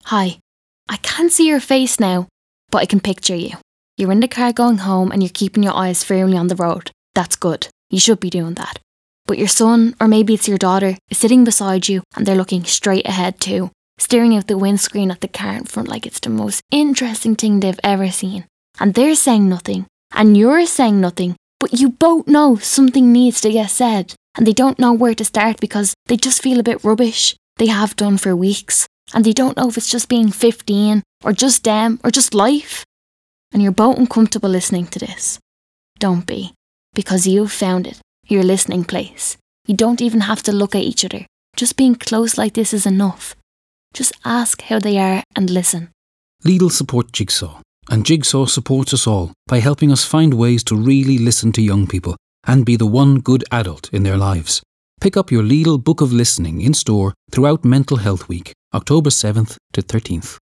Hi, I can't see your face now, but I can picture you. You're in the car going home and you're keeping your eyes firmly on the road. That's good. You should be doing that. But your son, or maybe it's your daughter, is sitting beside you and they're looking straight ahead too, staring out the windscreen at the car in front like it's the most interesting thing they've ever seen. And they're saying nothing, and you're saying nothing, but you both know something needs to get said, and they don't know where to start because they just feel a bit rubbish. They have done for weeks, and they don't know if it's just being 15, or just them, or just life. And you're both uncomfortable listening to this. Don't be, because you've found it, your listening place. You don't even have to look at each other. Just being close like this is enough. Just ask how they are and listen. Lidl support Jigsaw, and Jigsaw supports us all by helping us find ways to really listen to young people and be the one good adult in their lives. Pick up your Lidl Book of Listening in store throughout Mental Health Week, October 7th to 13th.